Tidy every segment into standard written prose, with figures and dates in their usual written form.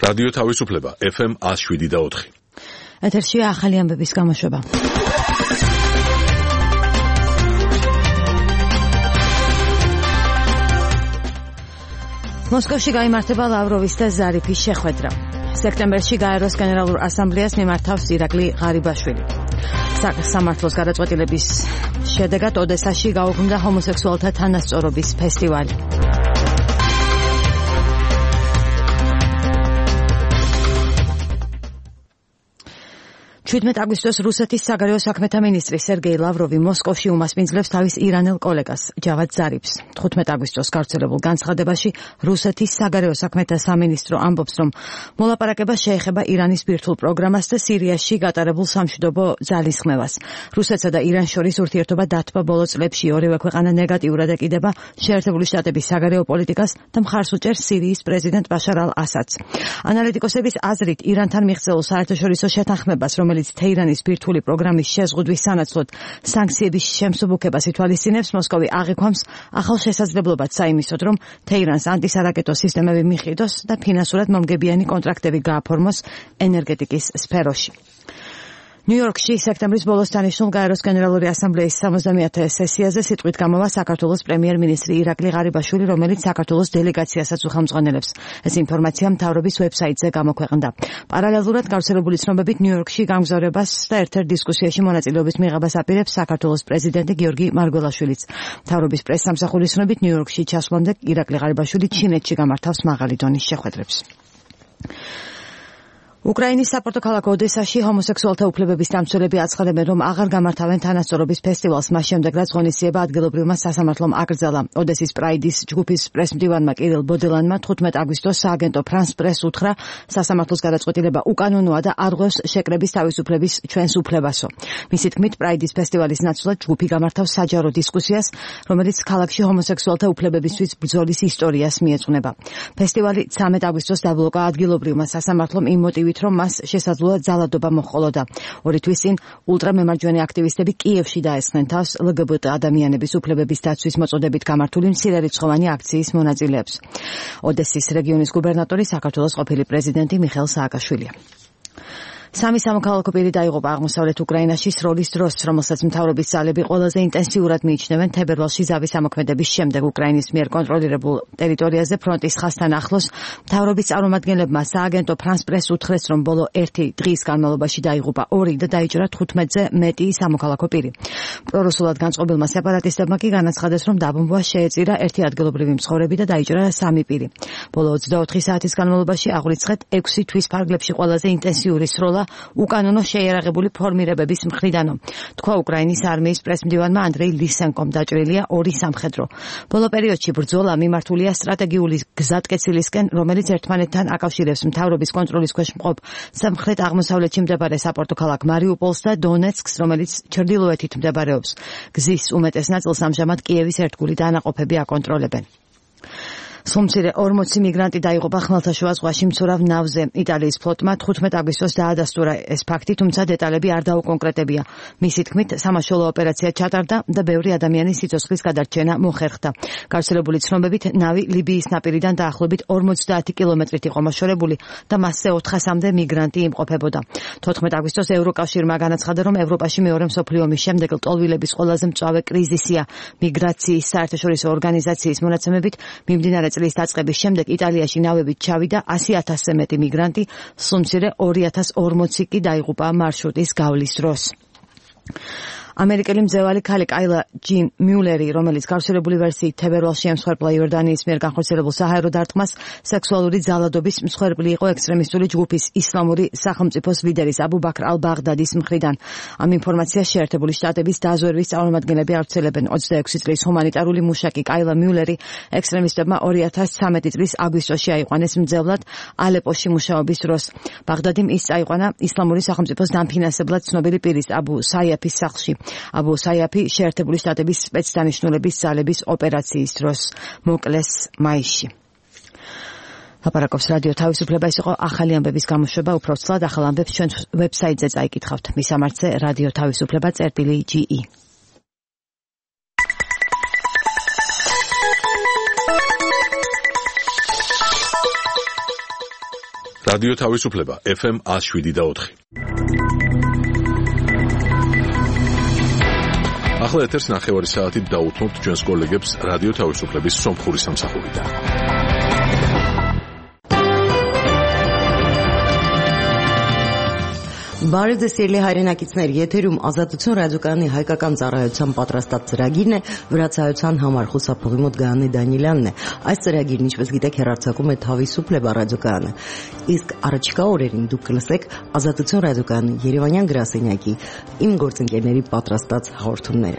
რადიო თავისუფლება FM 107.4. ეთერშია ახალი ამბების გამოშვება. მოსკოვში გაიმართება ლავროვის და ზარიფის შეხვედრა. სექტემბერში გაეროს გენერალურ ასამბლეას მიმართავს ირაკლი ღარიბაშვილი. სამართლოს გადაწყვეტილების შედეგად ოდესაში გაუქმდა ჰომოსექსუალთა თანასწორობის ფესტივალი. 17 აგვისტოს რუსეთის საგარეო საქმეთა მინისტრი სერგეი ლავროვი მოსკოვში უმასპინძლებს თავის ირანელ კოლეგას ჯავად ზარიფს. 15 აგვისტოს გავრცელებულ განცხადებაში რუსეთის საგარეო საქმეთა სამინისტრო ამბობს, რომ მოლაპარაკება შეეხება ირანის ბირთვულ პროგრამას და სირიაში გატარებულ სამშვიდობო ძალისხმევას. რუსეთსა და ირანს შორის ურთიერთობა დათბა ბოლო წლებში, ორივე ქვეყანა ნეგატიურად ეკიდება შეერთებული შტატების საგარეო პოლიტიკას და მხარს უჭერს სირიის პრეზიდენტ ბაშარ ალ-ასადს. ანალიტიკოსების აზრით, ირანთან მიღწეულ საერთაშორისო შეთანხმებას, რომელიც თეირანის ბირთვული პროგრამის შეზღუდვის სანაცვლოდ სანქციების შემსუბუქებას ითვალისწინებს, მოსკოვი აღიქვამს ახალ შესაძლებლობად საიმისოდ, რომ თეირანს ანტისარაკეტო სისტემები მიყიდოს და ფინანსურად მომგებიანი კონტრაქტები გააფორმოს ენერგეტიკის სფეროში. ნიუ-იორკში სექტემბრის ბოლოს დანიშნულ გაეროს გენერალური ასამბლეის 70-ე სესიაზე სიტყვით გამოვა საქართველოს პრემიერ-მინისტრი ირაკლი ღარიბაშვილი, რომელიც საქართველოს დელეგაციასაც უხელმძღვანელებს. ეს ინფორმაცია მთავრობის ვებსაიტზე გამოქვეყნდა. პარალელურად გავრცელებული ცნობებით ნიუ-იორკში გამგზავრებას და ერთ-ერთ დისკუსიაში მონაწილეობის მიღებას აპირებს საქართველოს პრეზიდენტი გიორგი მარგველაშვილიც. მთავრობის პრესსამსახურის ცნობით ნიუ-იორკში ჩასვლამდე ირაკლი ღარიბაშვილი ჩინეთში გამართავს მაღალი დონის შეხვედრებს. უკრაინის საპორტო ქალაქ ოდესაში ჰომოსექსუალთა უფლებების დამცველები აცხადებენ, რომ აღარ გამართავენ თანასწორობის ფესტივალს, მას შემდეგ რაც ღონისძიება ადგილობრივმა სასამართლომ აკრძალა. ოდესის პრაიდის ჯგუფის პრესმდივანმა კირილ ბოდელანმა 15 აგვისტოს სააგენტო ფრანს პრეს უთხრა, სასამართლოს გადაწყვეტილება უკანონოა და არ ღვევს შეკრების თავისუფლების ჩვენს უფლებასო. მისი თქმით, პრაიდის ფესტივალის ნაცვლად ჯგუფი გამართავს საჯარო დისკუსიას, რომელიც ქალაქში ჰომოსექსუალთა უფლებებისთვის ბრძოლის ისტორიას მიეძღვნება. ფესტივალი 13 აგვისტოს დაბლოკა ადგილობრივმა სასამართლომ იმ მოტივით, რომ მას შესაძლოა ძალადობა მოჰყოლოდა. 2 თვის წინ ულტრამემარჯვენე აქტივისტები კიევში დაესხნენ თავს LGBT ადამიანების უფლებების დაცვის მოწოდებით გამართული მცირერიცხოვანი აქციის მონაწილეებს. ოდესის რეგიონის გუბერნატორი საქართველოს ყოფილი პრეზიდენტი მიხეილ სააკაშვილია. 3 სამოქალაქო პირი დაიღუპა აღმოსავლეთ უკრაინაში სროლის დროს, რომელსაც მთავრობის ძალები ყველაზე ინტენსიურად მიიჩნევენ თებერვალში ზავის ამოქმედების შემდეგ უკრაინის მიერ კონტროლირებულ ტერიტორიაზე ფრონტის ხაზთან ახლოს. მთავრობის წარმომადგენლებმა სააგენტო ფრანს პრეს უთხრეს, რომ ბოლო 1 დღის განმავლობაში დაიღუპა 2 და დაიჭრა 15-ზე მეტი სამოქალაქო პირი. პრორუსულად განწყობილმა სეპარატისტებმა კი განაცხადეს, რომ დაბომბვა შეეწირა 1 ადგილობრივი მცხოვრები და დაიჭრა 3 პირი. ბოლო 24 საათის განმავლობაში აღვიცხეთ 6 თვის ფარგლებში ყველაზე ინტენსიური სროლა უკანონო შეიარაღებული ფორმირებების მხრიდანო. თქვა უკრაინის არმიის პრესმდივანმა ანდრეი ლისენკომ, დაჭრილია 2 სამხედრო. ბოლო პერიოდში ბრძოლა მიმართულია სტრატეგიული გზატკეცილისკენ, რომელიც ერთმანეთთან აკავშირებს მთავრობის კონტროლის ქვეშ მყოფ სამხრეთ აღმოსავლეთში მდებარე საპორტო ქალაქ მარიუპოლს და დონეცკს, რომელიც ჩრდილოეთით მდებარეობს. გზის უმეტეს ნაწილს ამჟამად კიევის ერთგული დანაყოფები აკონტროლებენ. სომცირე 40 მიგრანტი დაიღუპა ხმელთაშუა ზღვაში მცურავ ნავზე. იტალიის ფლოტმა 15 აგვისტოს დაადასტურა ეს ფაქტი, თუმცა დეტალები არ დაუკონკრეტებია. მისი თქმით, სამაშველო ოპერაცია ჩატარდა და ბევრი ადამიანის სიცოცხლის გადარჩენა მოხერხდა. გავრცელებული ცნობებით, ნავი ლიბიის ნაპირიდან დაახლოებით 50 კილომეტრით იყო მოშორებული და მასზე 400-მდე მიგრანტი იმყოფებოდა. 14 აგვისტოს ევროკავშირმა განაცხადა, რომ ევროპაში მეორე მსოფლიო ომის შემდეგ ლტოლვილების ყველაზე მწვავე კრიზისია. მიგრაციის საერთაშორისო ორგანიზაციის მონაცემებით, მიმდინარე წლის დაწყების შემდეგ იტალიაში ნავებით ჩავიდა 100,000-ზე მეტი მიგრანტი, სულ მცირე 2040 კი დაიღუპა მარშრუტის გავლის დროს. ამერიკელი მძევალი ქალი კაილა ჯინ მიულერი, რომელიც გავრცელებული ვერსიით თებერვალში ემსხვერპლა იორდანიის მიერ განხორციელებულ საჰაერო დარტყმას, სექსუალური ძალადობის მსხვერპლი იყო ექსტრემისტული ჯგუფის ისლამური სახელმწიფოს ლიდერის აბუ ბაქრ ალ-ბაღდადის მხრიდან. ამ ინფორმაციას შეერთებული შტატების დაზვერვის წარმომადგენლები ავრცელებენ. 26 წლის ჰუმანიტარული მუშაკი კაილა მიულერი ექსტრემისტებმა 2013 წლის აგვისტოში აიყვანეს მძევლად ალეპოში მუშაობის დროს. ბაღდადიმ ის წაიყვანა ისლამური სახელმწიფოს დამფინანსებლად ცნობილი პირის აბუ საიაფის სახლში. აბუ საიაფი შეერთებული შტატების სპეცდანიშნულების ძალების ოპერაციის დროს მოკლეს მაისში. ლაპარაკობს რადიო თავისუფლება. ეს იყო ახალი ამბების გამოშვება. უფრო ცლად ახალ ამბებს ჩვენ ვებსაიტზე წაიკითხავთ. მისამართზე რადიო თავისუფლება.ge. რადიო თავისუფლება FM 107.4. ახლა ეთერს 9 საათით დაუთმობთ ჩვენს კოლეგებს რადიო თავისუფლების სომხური სამსახურიდან. Բարև ձեզ սիրելի հայրենակիցներ, եթերում Ազատություն ռադիոկայանի հայկական ծառայության պատրաստած ծրագիրն է, վրացայության համար խուսափողի մոտ Գայանե Դանիելյանն է։ Այս ծրագիրն, ինչպես գիտեք, հեռարձակում է Თავისუფლება ռադիոկայանը։ Իսկ առաջիկա օրերին դուք կլսեք Ազատություն ռադիոկայանի Երևանյան գրասենյակի իմ գործընկերների պատրաստած հաղորդումները։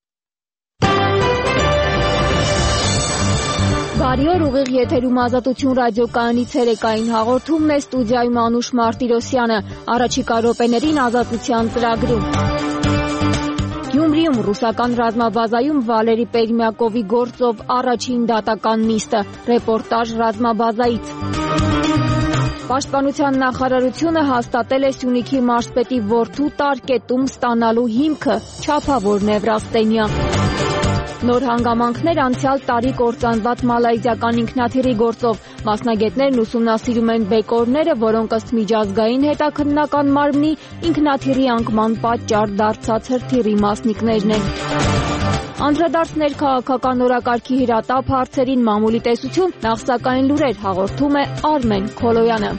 Բարի օր, ուղիղ եթերում Ազատություն ռադիոկայանի ցերեկային հաղորդումն է, ստուդիայում Անուշ Մարտիրոսյանը, առաջիկա րոպեներին Ազատության ծրագրում։ Գյումրիում ռուսական ռազմաբազայում Վալերի Պերմյակովի գործով առաջին դատական նիստը, ռեպորտաժ ռազմաբազայից։ Պաշտպանության նախարարությունը հաստատել է Սյունիքի մարզպետի որդու տարկետում ստանալու հիմքը, չափավոր Նևրաստենիա։ Նոր հանգամանքներ անցյալ տարի կործանված մալայզիական ինքնաթիռի գործով, մասնագետներն ուսումնասիրում են բեկորները, որոնք ըստ միջազգային հետաքննական մարմնի ինքնաթիռի անկման պատճառ դարձած հրթիռի մասնիկներն են։ Անդրադարձներ քաղաքական օրակարգի հրատապ հարցերին, մամուլի տեսություն, նախ սակայն լուրեր, հաղորդում է Արմեն Քոլոյանը։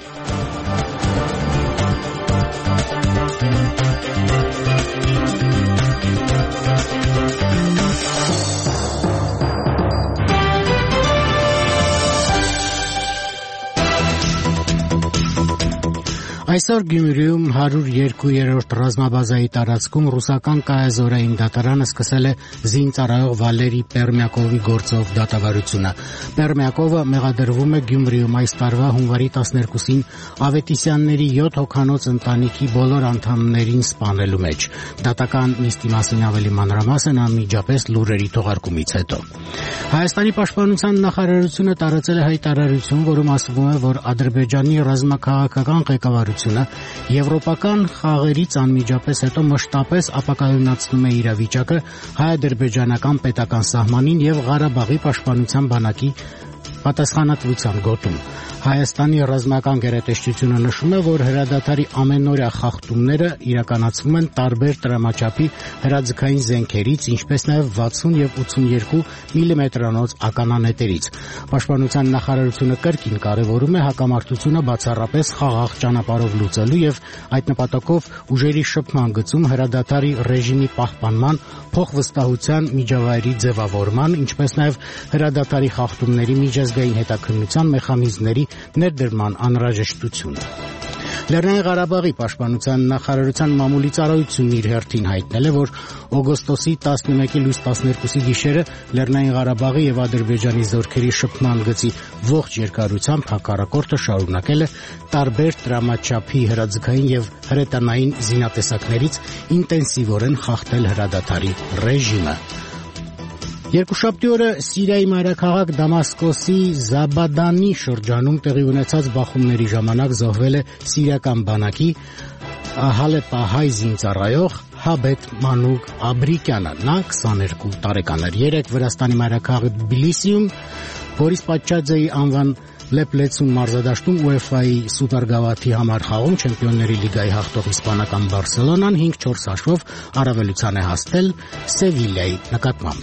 Այսօր Գյումրիում 102-րդ ռազմաբազայի տարածքում ռուսական կայազորային դատարանը սկսել է զինծառայող Վալերի Պերմյակովի գործով դատավարությունը։ Պերմյակովը մեղադրվում է Գյումրիում այս տարվա հունվարի 12-ին Ավետիսյանների 7 հոգանոց ընտանիքի բոլոր անդամներին սպանելու մեջ։ Դատական նիստի մասին ավելի մանրամասն անմիջապես լուրերի թողարկումից հետո։ Հայաստանի պաշտպանության նախարարությունը տարածել է հայտարարություն, որում ասվում է, որ Ադրբեջանի ռազմաքաղաքական ղեկավարությունը եվրոպական խաղերից անմիջապես հետո մշտապես ապակայունացնում է իրավիճակը հայ-ադրբեջանական պետական սահմանին եւ Ղարաբաղի պաշտպանության բանակի պատասխանատվության գոտում։ Հայաստանի ռազմական գերատեսչությունը նշում է, որ հրադադարի ամենօրյա խախտումները իրականացվում են տարբեր տրամաչափի հրաձգային զենքերից, ինչպես նաև 60 եւ 82 մմ-անոց ականանետերից։ Պաշտպանության նախարարությունը կրկին կարևորում է հակամարտությունը բացառապես խաղաղ ճանապարհով լուծելու եւ այդ նպատակով ուժերի շփման գծում հրադադարի ռեժիմի պահպանման, փոխվստահության միջավայրի ձևավորման, ինչպես նաև հրադադարի խախտումների միջազգային հետաքննության մեխանիզմների ներդրման անհրաժեշտությունը։ Լեռնային Ղարաբաղի պաշտպանության նախարարության մամուլի ծառայությունն իր հերթին հայտնել է, որ օգոստոսի 11-ի լույս 12-ի գիշերը Լեռնային Ղարաբաղի եւ Ադրբեջանի զորքերի շփման գծի ողջ երկարությամբ հակառակորդը շարունակել է տարբեր տրամաչափի հրաձգային եւ հրետանային զինատեսակներից ինտենսիվորեն խախտել հրադադարի ռեժիմը։ Երկուշաբթի օրը Սիրիայի մայրաքաղաք Դամասկոսի Զաբադանի շրջանում տեղի ունեցած բախումների ժամանակ զոհվել է սիրիական բանակի Հալեպահայ զինծառայող Հաբետ Մանուկ Աբրիկյանը։ Նա 22 տարեկան էր։ Երեկ Վրաստանի մայրաքաղաք Թբիլիսիում Բորիս Պաչաձեի անվան Լեպլեցուն մարզադաշտում UEFA-ի սուպերգավաթի համար խաղում Չեմպիոնների լիգայի հաղթող իսպանական Բարսելոնան 5-4 հաշվով առավելության է հասել Սևիլիայի նկատմամբ։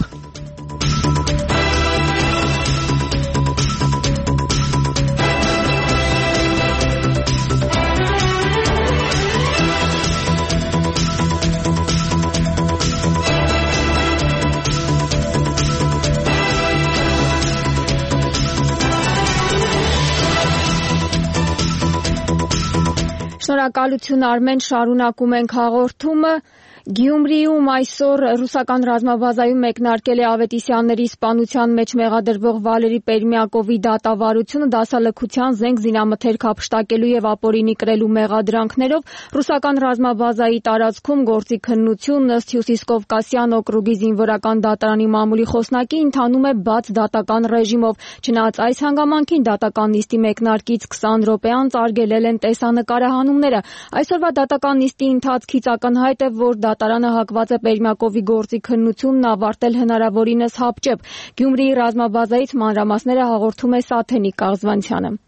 Շնորհակալություն Արմեն, շարունակում ենք հաղորդումը։ Գյումրիում այսօր ռուսական ռազմաբազայում մեկնարկել է Ավետիսյանների սպանության մեջ մեղադրվող Վալերի Պերմյակովի դատավարությունը դասալքության զենք զինամթերք հափշտակելու եւ ապօրինի կրելու մեղադրանքներով ռուսական ռազմաբազայի տարածքում գործի քննությունն ըստ Հյուսիսկովկասյան օկրուգի զինվորական դատարանի մամուլի խոսնակի ընթանում է բաց դատական ռեժիմով։ Չնայած այս հանգամանքին դատական նիստի մեկնարկից 20 րոպե անց արգելել են տեսանկարահանումները։ Այսօրվա դատական նիստի ընթացքից ակնհայտ է, որ դատարանը հակված է Պերմյակովի գործի քննությունն ավարտել հնարավորինս հապճեպ։ Գյումրիի ռազմաբազայից մանրամասները հաղորդում է Սաթենիկ Աղզվանցյանը։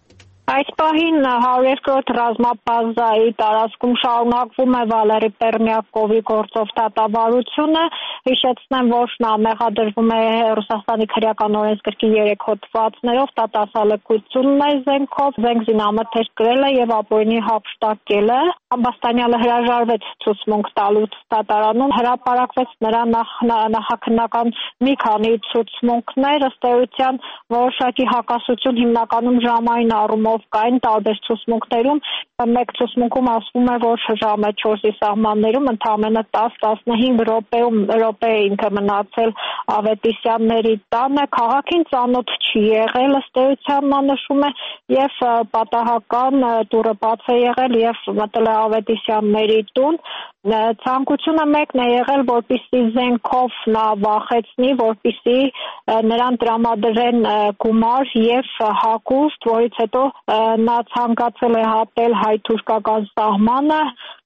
Այս պահին 102-րդ ռազմաբազայի տարածքում շարունակվում է Վալերի Պերմյակովի գործով դատավարությունը։ Հիշեցնեմ, որ նա մեղադրվում է Ռուսաստանի քրեական օրենսգրքի 3 հոդվածներով դատասալքությունն է զենքով, զենք զինամթեր կրել է եւ ապօրինի հափշտակել է։ Ամբաստանյանը հրաժարվեց ցուցմունք տալուց դատարանում, հրապարակվեց նրա նախաքննական մի քանի ցուցմունքներ, ըստ էության որոշակի հակասություն հիմնականում ժամային առումով կային տարբեր ցուցմունքներում, մեկ ցուցմունքում ասվում է, որ ժամը 4-ի սահմաններում ընդամենը 10-15 րոպե է ինքը մնացել Ավետիսյանների տանը, քաղաքին ծանոթ չի եղել, ըստ էության նա նշում է, եւ պատահական դուռը բաց է եղել եւ մտել է Ավետիսյանների տուն։ Ցանկությունը մեկն է եղել, որպեսզի զենքով նա վախեցնի, որպեսզի նրան տրամադրեն գումար եւ հագուստ, որից հետո նա ցանկացել է հատել հայ-թուրքական սահմանը,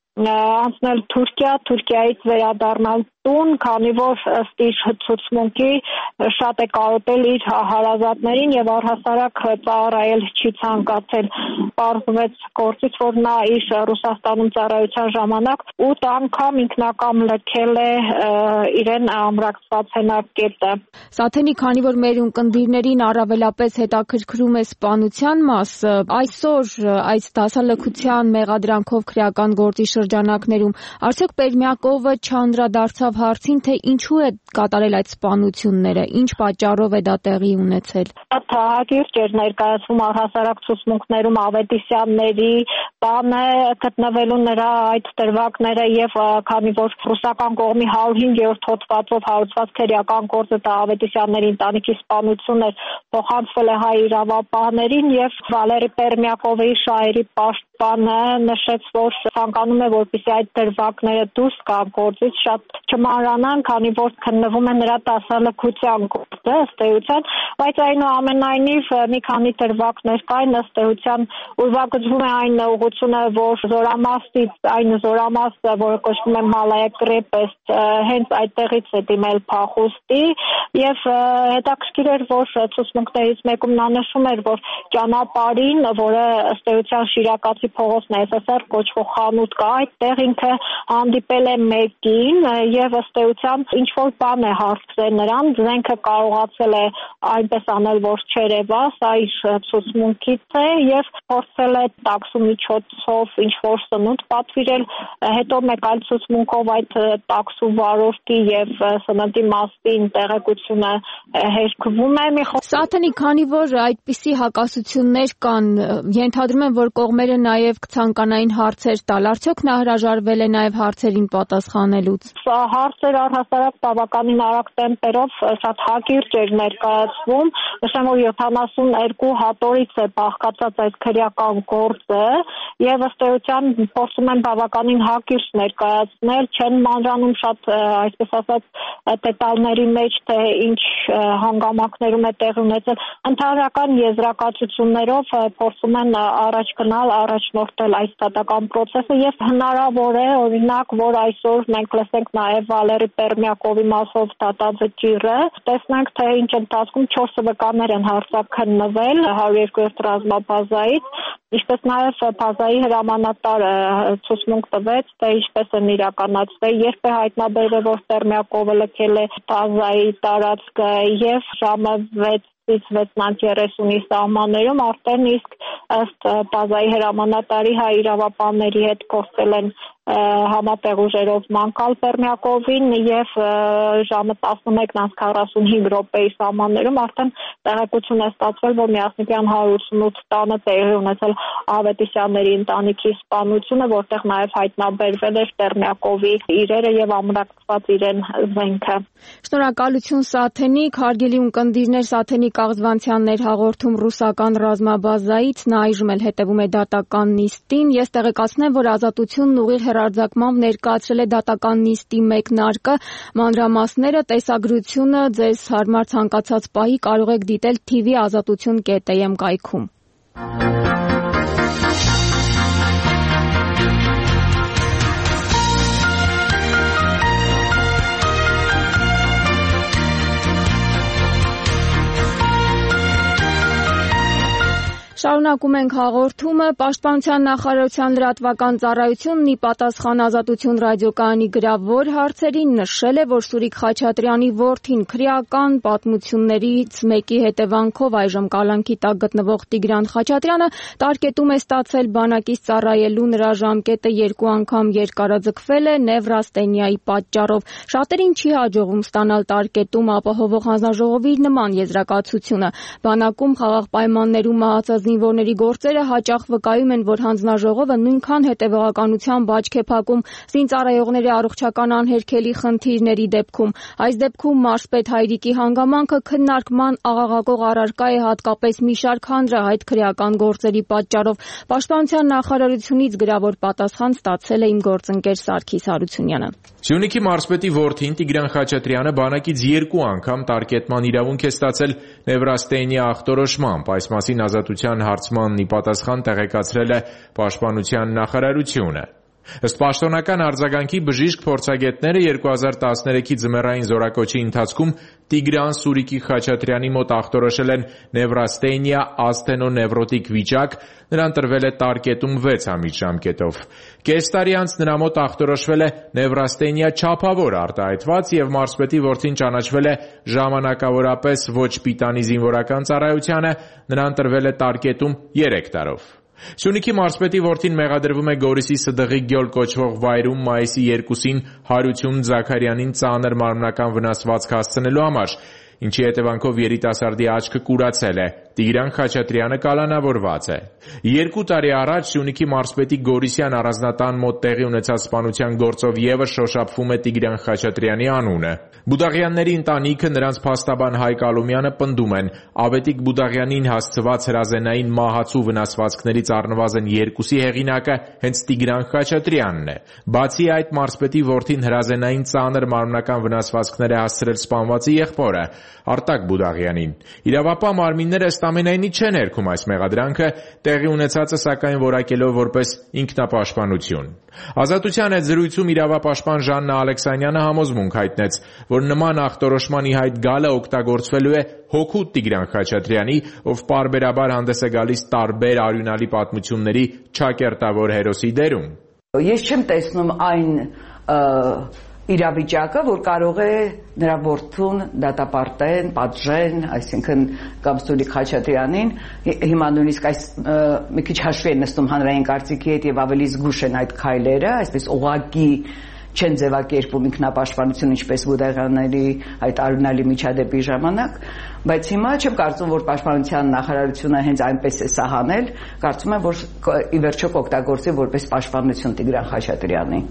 անցնել Թուրքիայից վերադառնալ տուն, քանի որ ըստ իր ցուցմունքի շատ է կարոտել իր հարազատներին եւ առհասարակ ծառայել չի ցանկացել։ Պարզվեց գործից, որ նա իր Ռուսաստանում ծառայության ժամանակ 8 անգամ ինքնակամ լքել է իրեն ամրացված հենակետը։ Սաթենի, քանի որ մեր ունկնդիրներին առավելապես հետաքրքրում է սպանության մասը, այսօր այս դասալքության մեղադրանքով քրեական գործի շրջանակներում արդյոք Պերմյակովը չանդրադարձավ հարցին, թե ինչու է կատարել այդ սպանությունները, ինչ պատճառով է դա տեղի ունեցել։ Թահակիրճ էր ներկայացվում առհասարակ ցուցմունքներում Ավետիսյանների տանը գտնվելու նրա այդ դրվագները եւ քանի որ ռուսական կողմի 105-րդ հոդվածով հարուցված քրեական գործը դա Ավետիսյանների ընտանիքի սպանություն էր, փոխանցվել է հայ իրավապահներին եւ Վալերի Պերմյակովի շահերի պաշտպանը նշեց, որ ցանկանում է, որպեսզի այդ դրվագները դուրս գան գործից, շատ չմանրանան, քանի որ քննվում է նրա դասալքության գործը, ըստ էության, բայց այնուամենայնիվ մի քանի դրվագներ կային, ըստ էության ուրվագծվում է այն ուղղությունը, որ զորամասից այն զորամասը, որը կոչվում է Մալայա Կրեպեստ, հենց այդտեղից է դիմել փախուստի եւ հետաքրքիր էր, որ ցուցմունքներից մեկում նա նշում էր, որ ճանապարհին, որը ըստ էության Շիրակացի փողոցն է, SSR կոչվող խանութ կա, այդտեղ ինքը հանդիպել է մեկին եւ ըստ էության ինչ որ բան է հարցրել նրան, զենքը կարողացել է այնպես անել, որ չերևա, սա իր ցուցմունքից է եւ փորձել է տաքսու միջոցով ինչ որ սնունդ պատվիրել, հետո մեկ այլ ցուցմունքով այդ տաքսու վարորդի եւ սննդի մասին տեղեկությունը հերկվում է։ Սաթենի, քանի որ այդպիսի հակասություններ կան, ենթադրում եմ, որ կողմերը նաեւ կցանկանային հարցեր տալ, արդյոք նա հրաժարվել է նաեւ հարցերին պատասխանելուց։ Հարցեր առհասարակ բավականին արագ տեմպերով շատ հակիրճ էր ներկայացվում, նշեմ, որ 72 հատորից է բաղկացած այս քրեական գործը եւ ըստ էության փորձում են բավականին հակիրճ ներկայացնել, չեն մանրանում շատ այսպես ասած դետալների մեջ, թե ինչ հանգամանքներում է տեղի ունեցել, ընդհանրական եզրակացություններով փորձում են առաջ գնալ, առաջնորդել այս դատական process-ը եւ հնարավոր է օրինակ, որ այսօր մենք լսենք նաեւ Վալերի Պերմյակովի մասով դատավճիռը, տեսնենք, թե ինչ ընթացքում 4 վկաներ են հարձակքննվել 102-րդ ռազմաբազայից, ինչպես նաեւ բազայի հրամանատարը ցուցմունք տվեց, թե ինչպես են իրականացվել, երբ է հայտնաբերվել, որ Պերմյակովը լքել է բազայի տարածքը եւ ժամը 6:30-ի սահմաններում արդեն իսկ ըստ բազայի հրամանատարի հայ իրավապահների հետ գործել են համատեղ ուժերով մանկալ Պերմյակովին եւ ժամը 11:45 րոպեի սահմաններում արդեն տեղեկություն է ստացվել, որ Միասնիկյան 188 տանը տեղի ունեցել Ավետիսյանների ընտանիքի սպանությունը, որտեղ նաեւ հայտնաբերվել էր Պերմյակովի իրերը եւ ամրացված իրեն զենքը։ Շնորհակալություն Սաթենի, հարգելի ունկնդիրներ, Սաթենի Կաղզվանցյանն հաղորդում ռուսական ռազմաբազայից, նա այժմ էլ հետևում է դատական նիստին։ Ես տեղեկացնեմ, որ Ազատությունն ուղիղ հեռարձակմամբ ներկայացրել է դատական նիստի մեկնարկը, մանրամասները, տեսագրությունը ձեզ հարմար ցանկացած պահի կարող եք դիտել tv.azatutun.am կայքում։ Շարունակում ենք հաղորդումը։ Պաշտպանության նախարարության լրատվական ծառայությունն ի պատասխան Ազատություն ռադիոկայանի գրավոր հարցերին նշել է, որ Սուրիկ Խաչատրյանի որդին քրեական պատմություններից մեկի հետևանքով այժմ կալանքի տակ գտնվող Տիգրան Խաչատրյանը տարկետում է ստացել բանակից ծառայելու նրա ժամկետը 2 անգամ երկարաձգվել է նևրաստենիայի պատճառով։ Շատերին չի հաջողվում ստանալ տարկետում ապահովող հանձնաժողովի նման եզրակացությունը։ Բանակում խաղաղ պայմաններում մահացած զինվորների գործերը հաճախ վկայում են, որ հանձնաժողովը նույնքան հետևողականությամբ աչք է փակում զինծառայողների առողջական անհերքելի խնդիրների դեպքում։ Այս դեպքում մարզպետ Հայրիկի հանգամանքը քննարկման աղաղակող առարկա է հատկապես մի շարք հանրահայտ քրեական գործերի պատճառով։ Պաշտպանության նախարարությունից գրավոր պատասխան ստացել է իմ գործընկեր Սարգիս Հարությունյանը։ Սյունիքի մարզպետի որդին Տիգրան Խաչատրյանը բանակից 2 անգամ տարկետման իրավունք է ստացել նևրաստենիա ախտորոշմամբ։ Այս մասին Ազատության հարցմանն ի պատասխան տեղեկացրել է Պաշտպանության նախարարությունը։ Ըստ պաշտոնական արձագանքի բժիշկ փորձագետները 2013-ի ձմեռային զորակոչի ընթացքում Տիգրան Սուրիկի Խաչատրյանի մոտ ախտորոշել են նևրաստենիա ասթենոնևրոտիկ վիճակ, նրան տրվել է տարկետում 6 ամիս ժամկետով։ Կես տարի անց նրա մոտ ախտորոշվել է նևրաստենիա չափավոր արտահայտված եւ մարզպետի որդին ճանաչվել է ժամանակավորապես ոչ պիտանի զինվորական ծառայությանը, նրան տրվել է տարկետում 3 տարով։ Սյունիքի մարզպետի որդին մեղադրվում է Գորիսի Սդղի գյուլ կոչվող վայրում մայիսի 2-ին Հարություն Զաքարյանին ծանր մարմնական վնասվածք հասցնելու համար, ինչի հետևանքով երիտասարդի աչքը կուրացել է։ Տիգրան Խաչատրյանը կալանավորված է։ 2 տարի առաջ Սյունիքի մարզպետի Գորիսյան առանձնատան մոտ տեղի ունեցած սպանության գործով ևս շոշափվում է Տիգրան Խաչատրյանի անունը։ Բուդաղյանների ընտանիքը, նրանց փաստաբան Հայկ Ալումյանը պնդում են, Ավետիք Բուդաղյանին հասցված հրազենային մահացու վնասվածքներից առնվազն 2-ի հեղինակը հենց Տիգրան Խաչատրյանն է։ Բացի այդ, մարզպետի որդին հրազենային ծանր մարմնական վնասվածքներ է հասցրել սպանվածի եղբորը Արտակ Բուդաղյանին։ Իրավապահ մարմինները ըստ ամենայնի չեն հերքում այս մեղադրանքը, տեղի ունեցածը սակայն որակելով որպես ինքնապաշտպանություն։ Ազատության հետ զրույցում իրավապաշտպան Ժաննա Ալեքսանյանը համոզմունք հայտնեց, որ նման ախտորոշման ի հայտ գալը օգտագործվելու է հօգուտ Տիգրան Խաչատրյանի, ով պարբերաբար հանդես է գալիս տարբեր արյունալի պատմությունների չակերտավոր հերոսի դերում։ Ես չեմ տեսնում այն իրավիճակը, որ կարող է նրա որդուն դատապարտեն, պատժեն, այսինքն կամ Սուրիկ Խաչատրյանին, հիմա նույնիսկ այս մի քիչ հաշվի են նստում հանրային կարծիքի հետ եւ ավելի զգուշ են այդ քայլերը, այսպես ուղղակի չեն ձևակերպում ինքնապաշտպանություն, ինչպես Բուդաղյանների այդ արյունալի միջադեպի ժամանակ, բայց հիմա չեմ կարծում, որ Պաշտպանության նախարարությունը հենց այնպես է սահանել, կարծում եմ, որ ի վերջո կօգտագործի որպես պաշտպանություն Տիգրան Խաչատրյանի։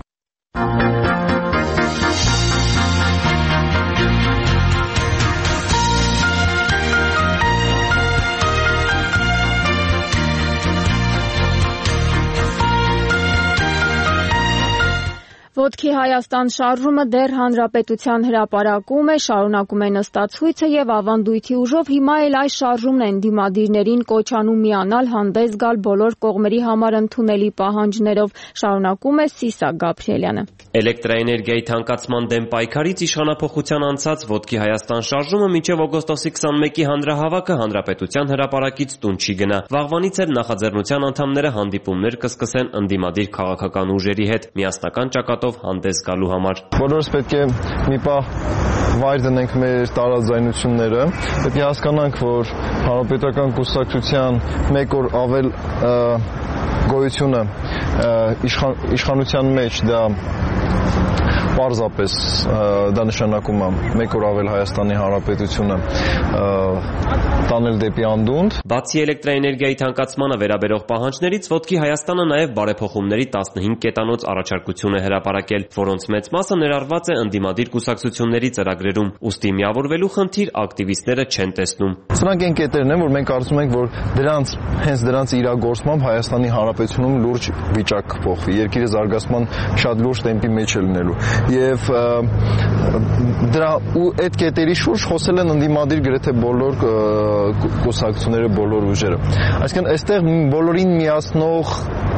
Ոտքի Հայաստան շարժումը դեռ հանրապետության հրապարակում է, շարունակում է նստացույցը եւ ավանդույթի ուժով հիմա էլ այս շարժումն են դիմադիրներին կոչանում միանալ, հանդես գալ բոլոր կողմերի համար ընդունելի պահանջներով, շարունակում է Սիսակ Գաբրիելյանը։ Էլեկտրաէներգիայի թանկացման դեմ պայքարից իշխանափոխության անցած Ոտքի Հայաստան շարժումը մինչև օգոստոսի 21-ի հանրահավաքը հանրապետության հրապարակից տուն չի գնա։ Վաղվանից էլ նախաձեռնության անդամները հանդիպումներ կսկսեն ընդդիմադիր քաղաքական ուժերի հետ միասնական ճակատով հանդես գալու համար։ Բոլորս պետք է մի պահ վայր դնենք մեր տարաձայնությունները, պետք է հասկանանք, որ հանրապետական կուսակցության մեկ օր ավել գոյությունը իշխանության մեջ դա պարզապես դա նշանակում է մեկ օր ավել Հայաստանի Հանրապետությունը տանել դեպի անդունդ։ Բացի էլեկտրաէներգիայի թանկացմանը վերաբերող պահանջներից, Ոտքի Հայաստանը նաև բարեփոխումների 15 կետանոց առաջարկություն է հրապարակել, որոնց մեծ մասը ներառված է ընդդիմադիր կուսակցությունների ծրագրերում, ուստի միավորվելու խնդիր ակտիվիստները չեն տեսնում։ Սրանք այն կետերն են, որ մենք կարծում ենք, որ հենց դրանց իրագործմամբ Հայաստանի Հանրապետությունում լուրջ վիճակ կփոխվի, երկիրը զարգացման շատ լուրջ տեմպի մեջ է լինելու։ Եվ դրա ու այդ կետերի շուրջ խոսել են ընդդիմադիր գրեթե բոլոր կուսակցությունները, բոլոր ուժերը։ Այսինքն այստեղ բոլորին միացնող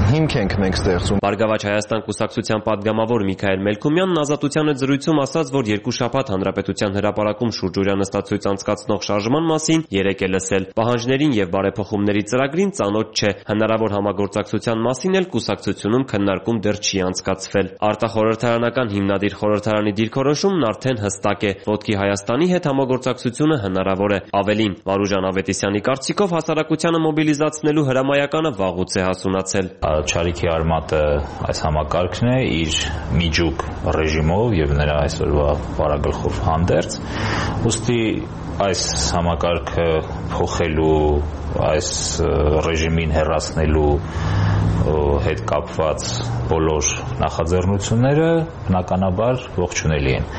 հիմք ենք մենք ստեղծում։ Բարգավաճ Հայաստան կուսակցության պատգամավոր Միքայել Մելքումյանն Ազատության հետ զրույցում ասաց, որ 2 շաբաթ Հանրապետության հրապարակում շուրջօրյա նստածույց անցկացնող շարժման մասին երեկ է լսել։ Պահանջներին եւ բարեփոխումների ծրագրին ծանոթ չէ։ Հնարավոր համագործակցության մասին էլ կուսակցությունում քննարկում դեռ չի անցկացվել։ Արտախորհրդարանական հիմնադիր խորհրդարանի դիրքորոշումն արդեն հստակ է։ Ոտքի Հայաստանի հետ համագործակցությունը հնարավոր է։ Ավելին, Վարուժան Ավետիսյանի կարծիքով հասարակությանը մոբիլիզացնելու հրամայականը վաղուց է հասունացել։ Չարիքի արմատը այս համակարգն է իր միջուկ ռեժիմով եւ նրա այսօրվա վարագլխով հանդերձ, ուստի այս համակարգը փոխելու, այս ռեժիմին հեռացնելու հետ կապված բոլոր նախաձեռնությունները բնականաբար ողջունելի են։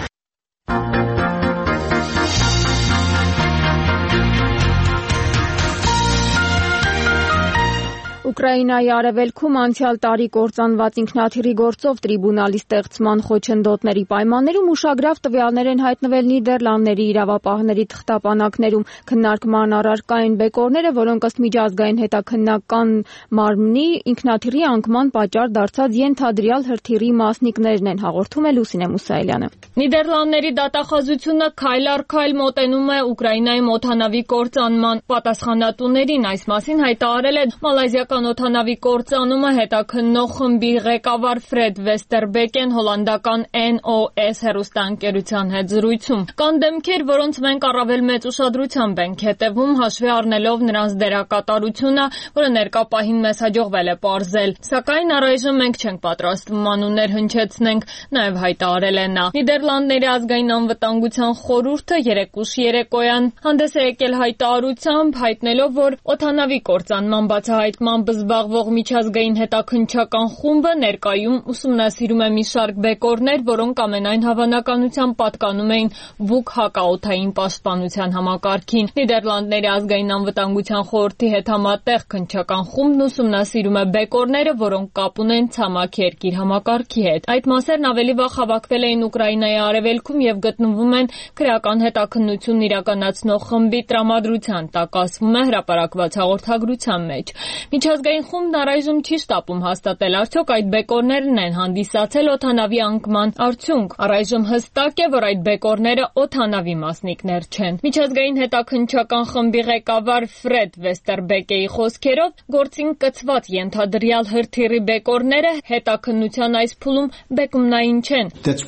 Ուկրաինայի արևելքում անցյալ տարի կործանված ինքնաթիռի գործով տրիբունալի ստեղծման խոչընդոտների պայմաններում ուշագրավ տվյալներ են հայտնվել Նիդերլանդների իրավապահների թղթապանակներում։ Քննարկման առարկա են բեկորները, որոնք ըստ միջազգային հետաքննական մարմնի ինքնաթիռի անկման պատճառ դարձած ենթադրյալ հրթիռի մասնիկներն են, հաղորդում է Լուսինե Մուսայելյանը։ Նիդերլանդների դատախազությունը քայլ առ քայլ մոտենում է Ուկրաինայի օդանավի կործանման պատասխանատուներին։ Այս մասին հայտարարել է մալայզիական օդանավի կործանումը հետաքննող խմբի ղեկավար Ֆրեդ Վեստերբեկեն հոլանդական NOS հեռուստաընկերության հետ զրույցում։ Կան դեմքեր, որոնց մենք առավել մեծ ուշադրությամբ ենք հետևում, հաշվի առնելով նրանց դերակատարությունը, որը ներկա պահին մեզ հաջողվել է պարզել։ Սակայն առայժմ մենք չենք պատրաստվում անուններ հնչեցնենք, նաև հայտարարել է նա։ Նիդերլանդների ազգային անվտանգության խորհուրդը երեկուշ երեկոյան հանդես է եկել հայտարարությամբ, հայտնելով, որ օդանավի կործանման բացահայտմամբ զբաղվող միջազգային հետաքննչական խումբը ներկայում ուսումնասիրում է մի շարք բեկորներ, որոնք ամենայն հավանականությամբ պատկանում էին Բուկ հակաօդային պաշտպանության համակարգին։ Նիդերլանդների ազգային անվտանգության խորհրդի հետ համատեղ քննչական խումբն ուսումնասիրում է բեկորները, որոնք կապ ունեն ցամաքի երկիր համակարգի հետ։ Այդ մասերն ավելի վաղ հավաքվել էին Ուկրաինայի արևելքում եւ գտնվում են քրեական հետաքննություն իրականացնող խմբի տրամադրության տակ, ասվում է հրապարակված հաղորդագրության մեջ։ Միջազգային խումբն առայժմ չի շտապում հաստատել արդյոք այդ բեկորներն են հանդիսացել օդանավի անկման արդյունք։ Առայժմ հստակ է, որ այդ բեկորները օդանավի մասնիկներ չեն։ Միջազգային հետաքննչական խմբի ղեկավար Ֆրեդ Վեստերբեկեի խոսքերով գործին կցված ենթադրյալ հրթիռի բեկորները հետաքննության այս փուլում բեկումնային չեն։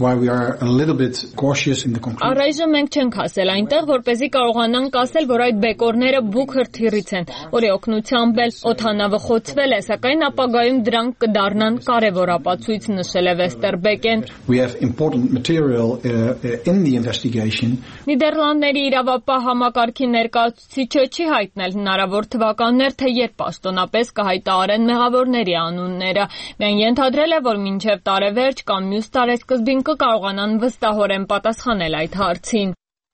Առայժմ մենք չենք հասել այնտեղ, որպեսզի կարողանանք ասել, որ այդ բեկորները Բուկ հրթիռից են, որի օգնությամբ էլ օդանավը խոցվել է, սակայն ապագայում դրանք կդառնան կարևոր ապացույց, նշել է Վեստերբեկեն։ Նիդերլանդների իրավապահ համակարգի ներկայացուցիչը չի հայտնել հնարավոր թվականներ, թե երբ պաշտոնապես կհայտարարեն մեղավորների անունները։ Միայն ենթադրել է, որ մինչև տարեվերջ կամ մյուս տարեսկզբին կկարողանան վստահորեն պատասխանել այդ հարցին։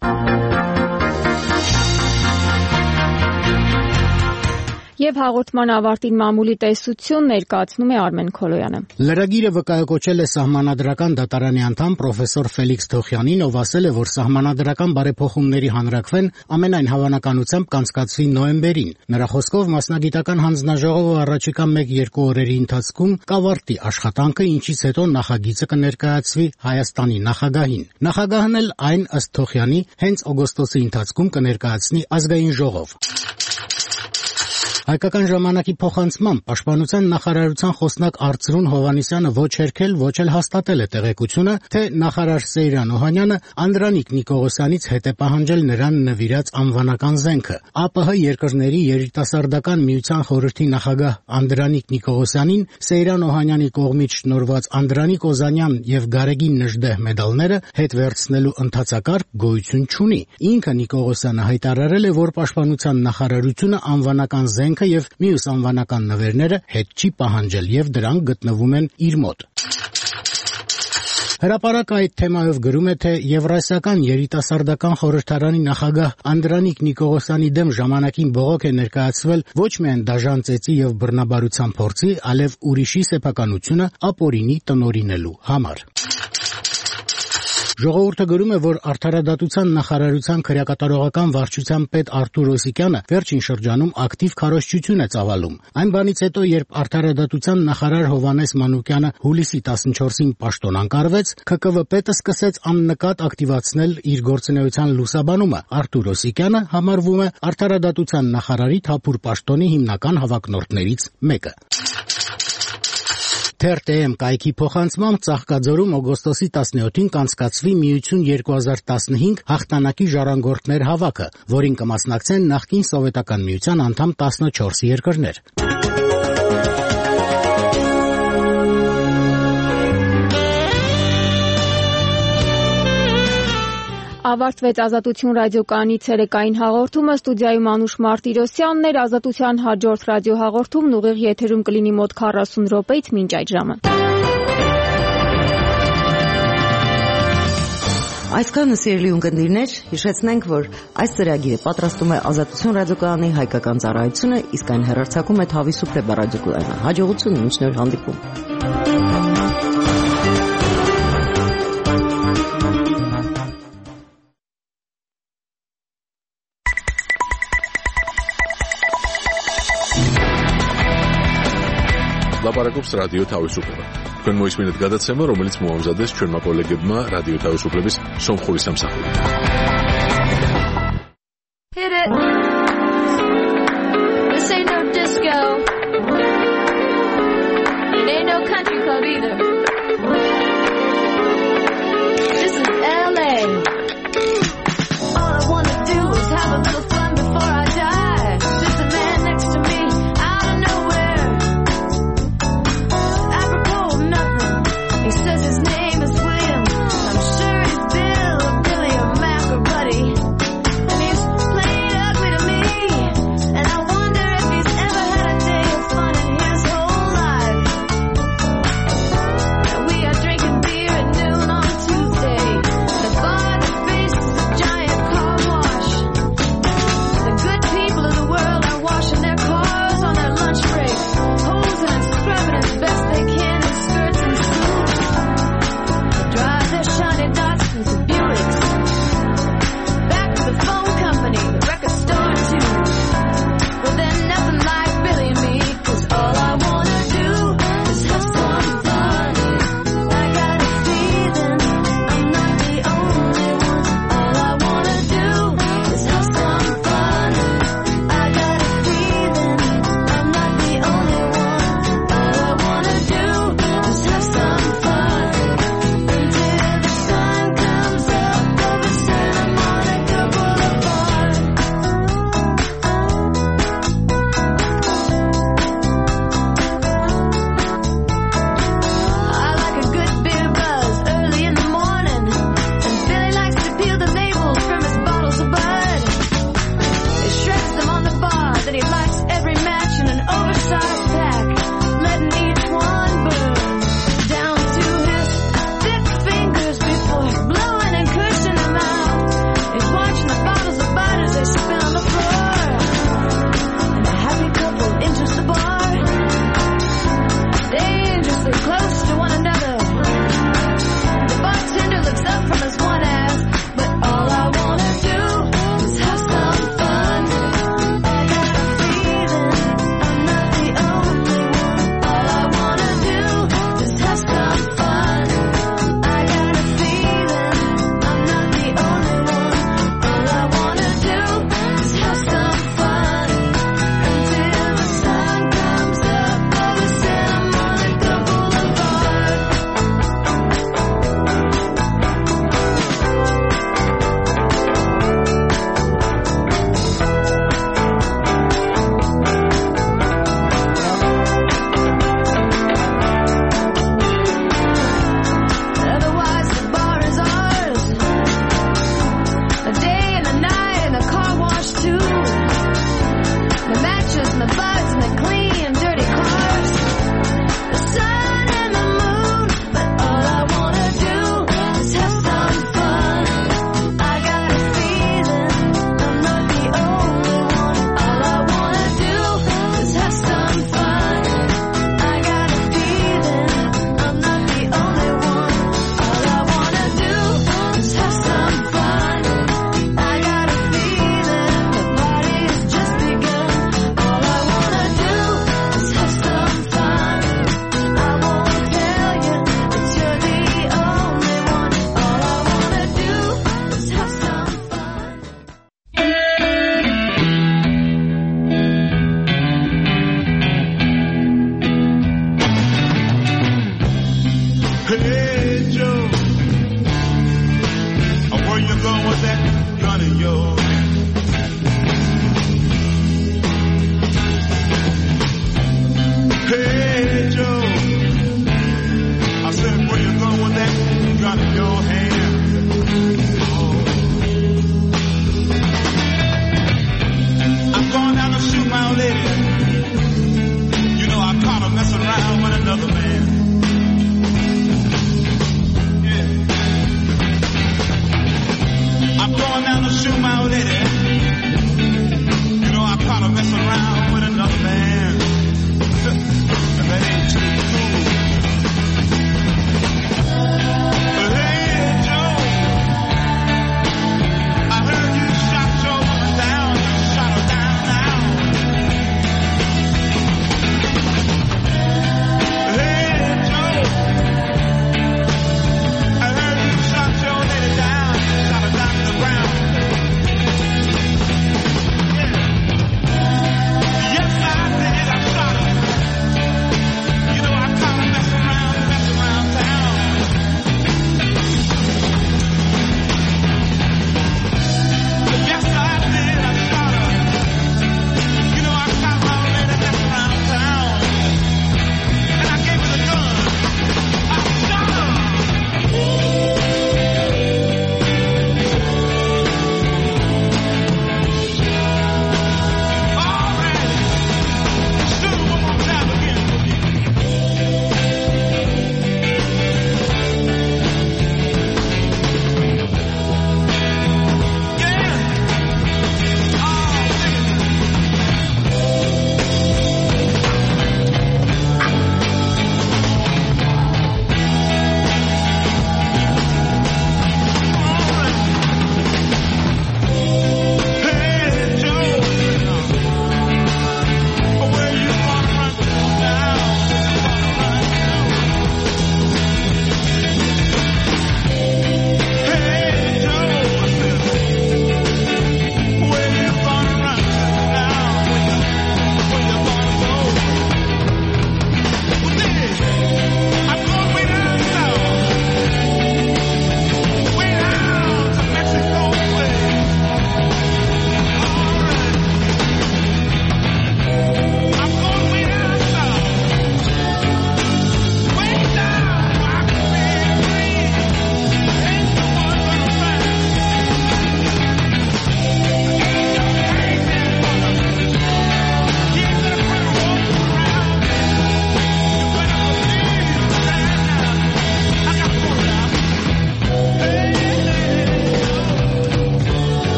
Եվ հաղորդման ավարտին մամուլի տեսություն ներկայացնում է Արմեն Քոլոյանը։ Լրագիրը վկայակոչել է Սահմանադրական դատարանի անդամ պրոֆեսոր Ֆելիքս Թոխյանին, ով ասել է, որ սահմանադրական բարեփոխումների հանրաքվեն ամենայն հավանականությամբ կանցկացվի նոյեմբերին։ Նրա խոսքով մասնագիտական հանձնաժողովը առաջիկա 1-2 օրերի ընթացքում կավարտի աշխատանքը, ինչից հետո նախագիծը կներկայացվի Հայաստանի նախագահին։ Նախագահն էլ այն, ըստ Թոխյանի, հենց օգոստոսի ընթացքում կներկայացնի ազգային ժողով։ Հայկական ժամանակի փոխանցմամբ Պաշտպանության նախարարության խոսնակ Արծրուն Հովհաննիսյանը ոչ հերքել, ոչ էլ հաստատել է տեղեկությունը, թե նախարար Սեյրան Օհանյանը Անդրանիկ Նիկողոսյանից հետ է պահանջել նրան նվիրած անվանական զենքը։ ԱՊՀ երկրների երիտասարդական միության խորհրդի նախագահ Անդրանիկ Նիկողոսյանին Սեյրան Օհանյանի կողմից շնորհված Անդրանիկ Օզանյան եւ Գարեգին Նժդեհ մեդալները հետ վերցնելու ընթացակարգ գոյություն չունի։ Ինքը Նիկողոսյանը հայտարարել է, որ Պաշտպանության նախարարությունը անվանական զենք եւ մյուս անվանական նվերները հետ չի պահանջել եւ դրանք գտնվում են իր մոտ։ Հրապարակը այդ թեմայով գրում է, թե Եվրասիական երիտասարդական խորհրդարանի նախագահ Անդրանիկ Նիկողոսյանի դեմ ժամանակին բողոք է ներկայացվել ոչ միայն դաժան ծեծի եւ բռնաբարության փորձի, այլև ուրիշի սեփականությունը ապօրինի տնօրինելու համար։ Ժողովուրդը գրում է, որ Արդարադատության նախարարության քրեակատարողական վարչության պետ Արթուր Օսիկյանը վերջին շրջանում ակտիվ քարոզչություն է ծավալում։ Այն բանից հետո, երբ Արդարադատության նախարար Հովհաննես Մանուկյանը հուլիսի 14-ին պաշտոն անկարվեց, ՔԿՎ պետը սկսեց աննկատ ակտիվացնել իր գործունեության լուսաբանումը։ Արթուր Օսիկյանը համարվում է Արդարադատության նախարարի թափուր պաշտոնի հիմնական հավակնորդներից մեկը։ TRTM կայքի փոխանցմամբ Ծաղկաձորում օգոստոսի 17-ին կանցկացվի Միություն 2015 հաղթանակի ժառանգորդներ հավաքը, որին կմասնակցեն նախկին Սովետական Միության անդամ 14 երկրներ։ Ավարտվեց Ազատություն ռադիոկայանի ցերեկային հաղորդումը, ստուդիայում Անուշ Մարտիրոսյանն էր, Ազատության հաջորդ ռադիոհաղորդումն ուղիղ եթերում կլինի մոտ 40 րոպեից մինչ այդ ժամը։ Այսքանը սիրելի ունկնդիրներ, հիշեցնենք, որ այս ծրագիրը պատրաստում է Ազատություն ռադիոկայանի հայկական ծառայությունը, իսկ այն հեռարձակում է Թավիսուփլե ռադիոկայանը։ Հաջողություն, մինչ նոր հանդիպում։ Լապարակობს ռադիո Թավիսուփլը։ Თქვენ მოისმინეთ გადაცემა, რომელიც მოამზადეს ჩვენმა კოლეგებმა რადიო თავისუფლების სომხური სამსახური. Hit it. This ain't no disco. It ain't no country club either. This is LA. All I wanna do is have a little fun before I die. There's a man next to me out of nowhere. Apropos of nothing. He says his name is William. I'm sure he's Bill or Billy or Mac or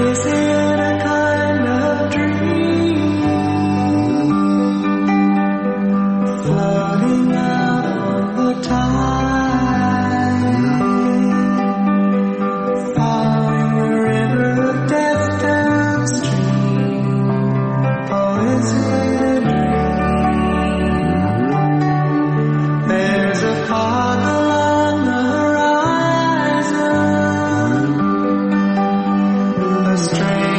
Is it a kind of dream floating out on the tide, following the river of death downstream? Or is it a dream? There's a fog along the horizon, a strange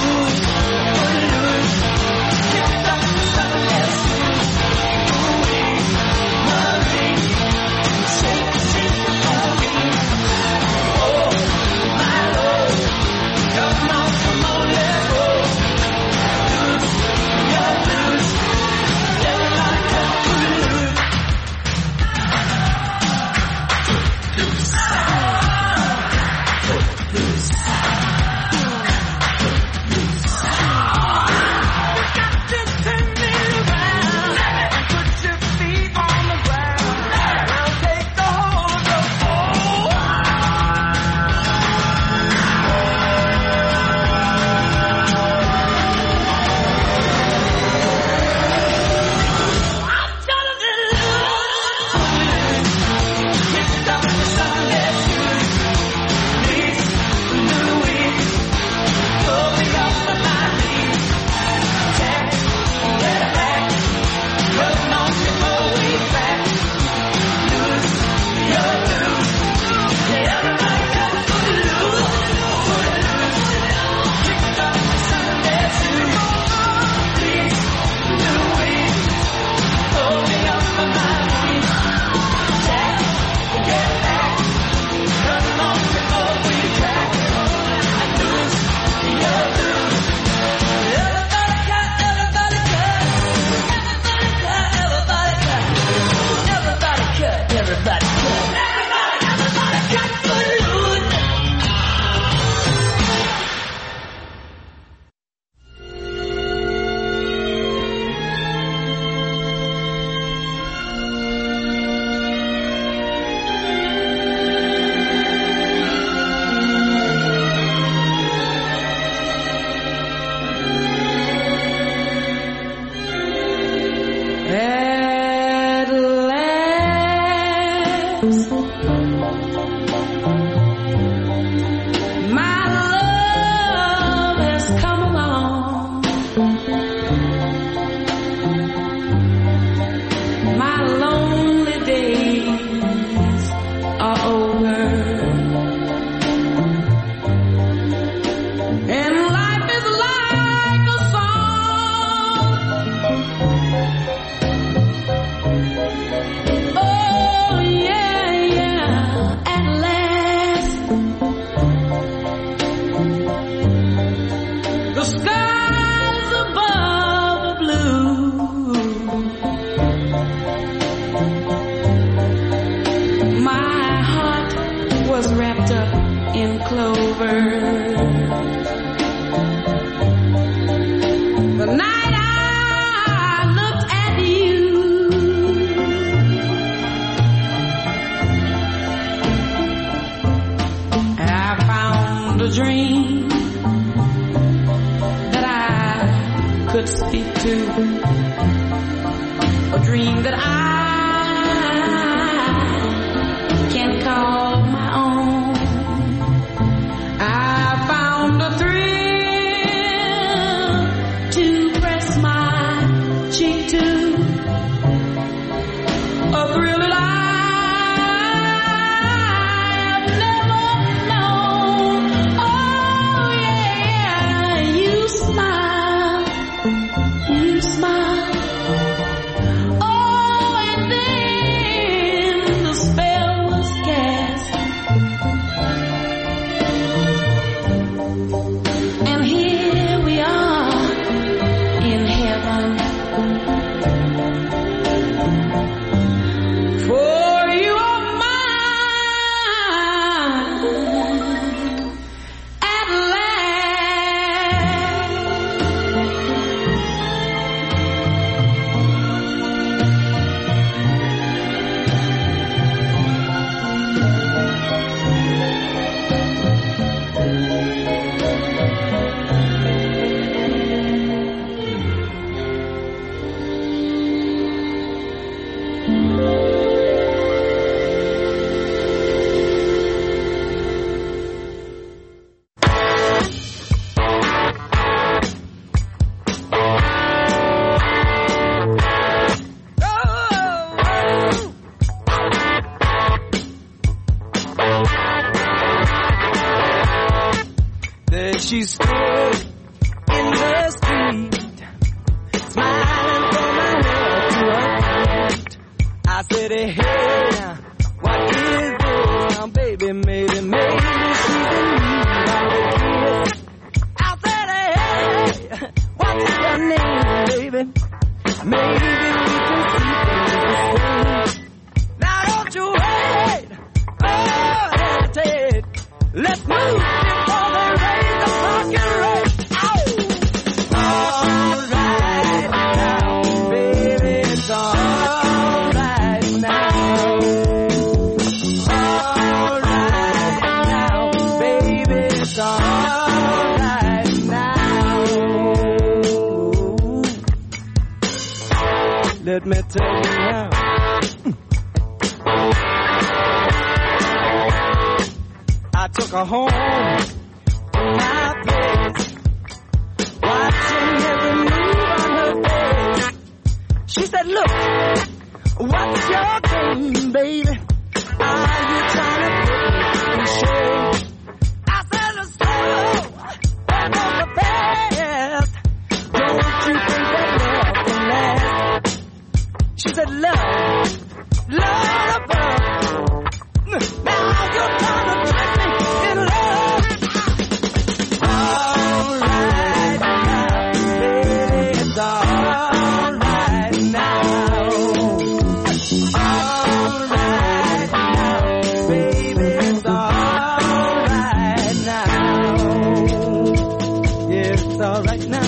She stood said, hey, what is this? Now, baby, maybe she's in need of a kiss. I said, hey, what's your name, baby? Maybe we can see things the same. Now, don't you wait, oh, hesitate. Let's move before they raise the fucking rate. All right now, baby, it's all right now. All right now, baby, it's all right now. Let me tell you now. I took her home to my place, watching every move on her face. She said, look, what's your game, baby? Are you trying to put me in shame? I said, so, I'm on the best. Don't you think that love can last? She said, love above. Now you're trying to trick me in love. All right now, baby, it's all right now. All right now, baby, it's all right now. Yeah, it's all right now.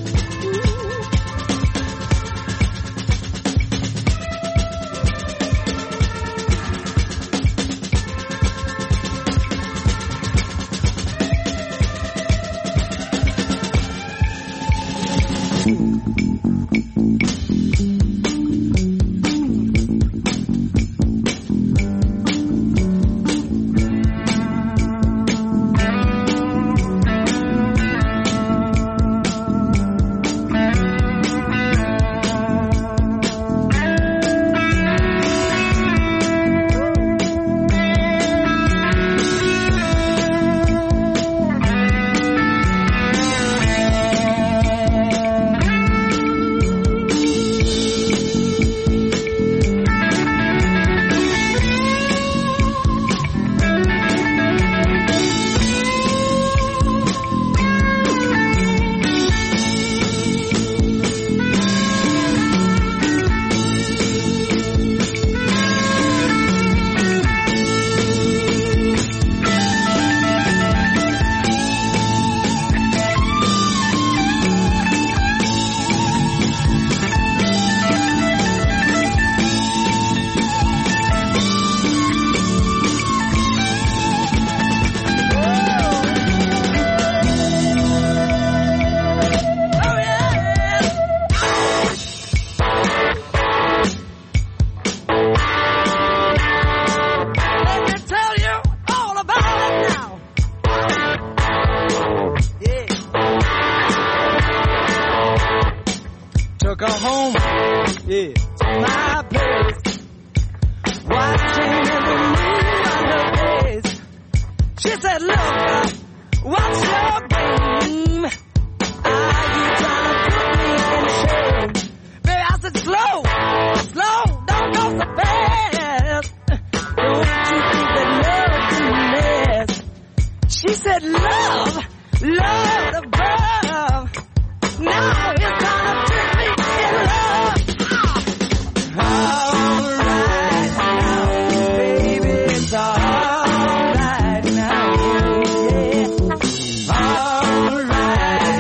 Took her home, yeah, to my place, watching every move on her face. She said, look, what's your game? Are you trying to put me in shame? Baby, I said, slow, don't go so fast. Don't you think that love can last? She said, love above. Now it's time to trick me in love. All right now, baby, it's all right now. Yeah. All right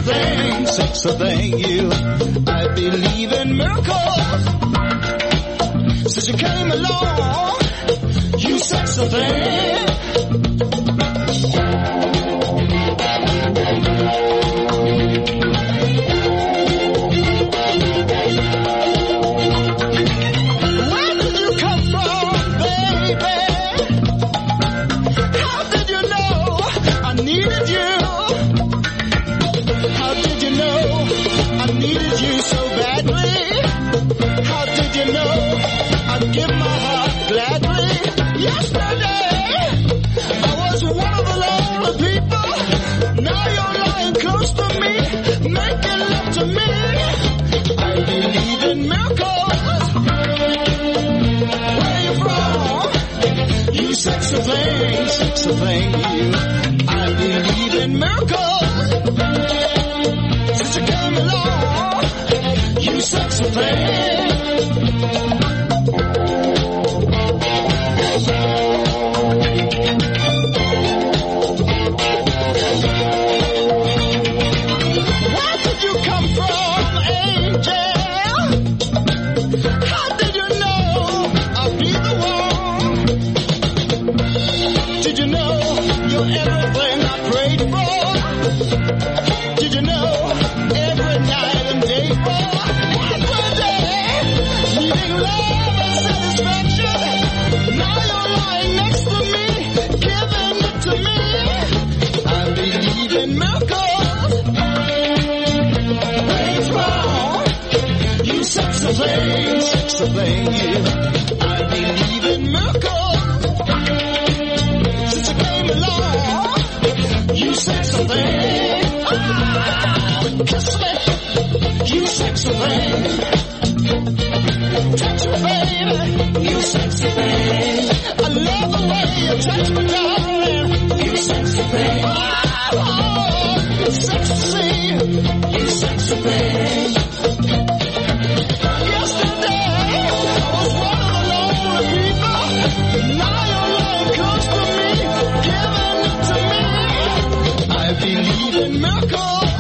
thing, you. I believe in miracles. Since you came along, you sexy thing. Where did you come from, baby? How did you know I needed you? How did you know I needed you so badly? How did you know I'd give my heart gladly? Yesterday, I was one of the lonely people. Now you're lying close to me, making love to me. I believe in miracles. Where you from? You sexy thing, you. I believe in miracles. Since you came along, you sexy thing. Where did you come from, angel? How did you know I'd be the one? Did you know you're everything I prayed for? Did you know every night and day for? Every day, needing love and satisfaction. Now you're lying next to me, giving it to me. I believe in miracles. Where you from? You sexy thing, you. I believe in miracles. Since you came along, you sexy thing. Kiss me, you sexy thing. Touch me, baby, you sexy thing. I love the way you touch me, darling, you sexy thing. Oh, sexy, you sexy thing. Yesterday, I was one of the lonely people. Now you're lying close to me, giving it to me. I believe in miracles.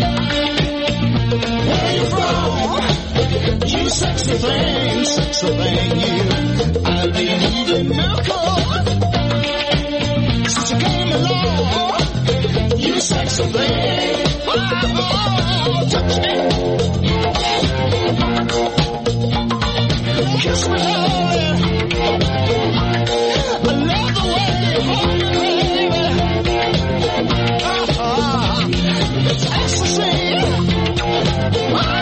Where you from? You sexy thing, you. I believe in miracles. Since you came along, you sexy thing. Oh, touch me. Kiss me, darling. I love the way you hold me, baby. It's ecstasy.